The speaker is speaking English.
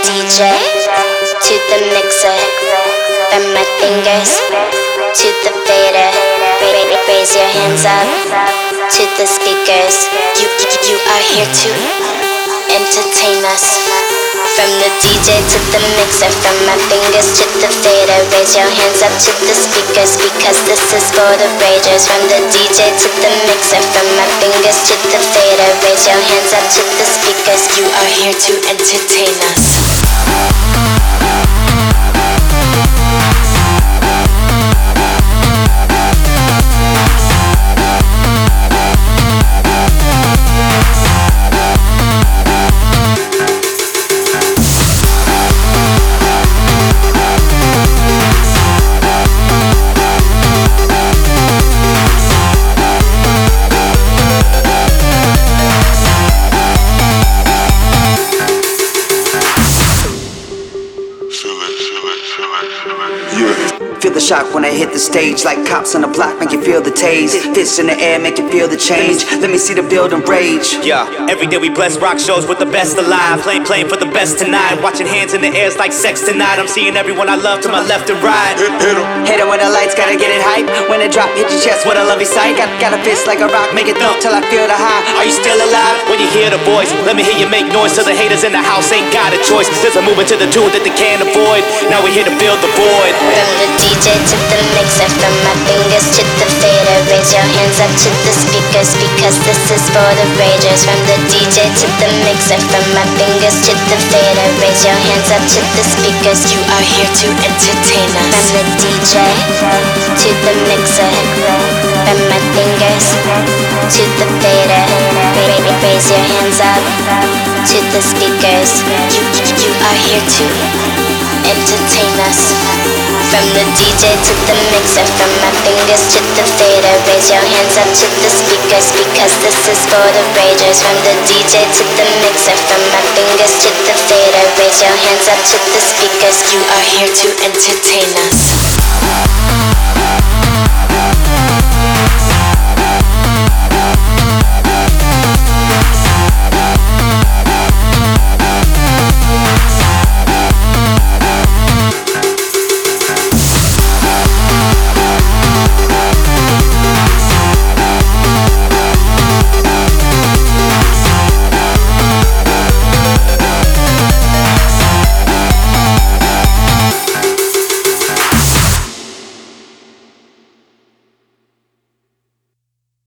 DJ to the mixer, from my fingers to the fader. Raise your hands up to the speakers. You are here to entertain us. From the DJ to the mixer, from my fingers to the fader. Raise your hands up to the speakers, because this is for the ragers. From the DJ to the mixer, from my fingers to the fader. Raise your hands up to the speakers. You are here to entertain us. Feel the shock when I hit the stage, like cops on the block make you feel the tase. Fists in the air make you feel the change. Let me see the building rage. Yeah, every day we bless rock shows with the best alive. Playing for the best tonight. Watching hands in the air, it's like sex tonight. I'm seeing everyone I love to my left and right. Hit 'em with the lights, gotta get it hype. When it drop, hit your chest with a lovely sight. Got a fist like a rock, make it thump till I feel the high. Are you still alive? When you hear the voice, let me hear you make noise, so the haters in the house ain't got a choice. Since I'm moving to the tune that they can't avoid, now we're here to fill the void. From the DJ to the mixer, from my fingers to the fader. Raise your hands up to the speakers, because this is for the ragers. From the DJ to the mixer, from my fingers to the fader. Raise your hands up to the speakers. You are here to entertain us. From the DJ to the mixer, from my fingers to the fader. Raise your hands up to the speakers. You are here to entertain us. From the DJ to the mixer, from my fingers to the fader. Raise your hands up to the speakers, because this is for the ragers. From the DJ to the mixer, from my fingers to the fader. Raise your hands up to the speakers. You are here to entertain us.